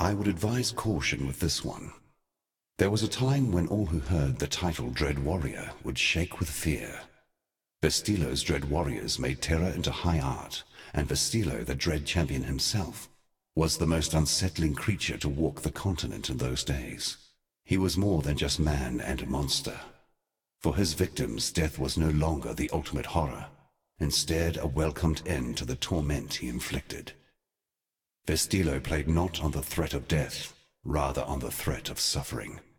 I would advise caution with this one. There was a time when all who heard the title Dread Warrior would shake with fear. Vestilo's Dread Warriors made terror into high art, and Vestilo, the Dread Champion himself, was the most unsettling creature to walk the continent in those days. He was more than just man and monster. For his victims, death was no longer the ultimate horror, instead a welcomed end to the torment he inflicted. Vestilo played not on the threat of death, rather on the threat of suffering.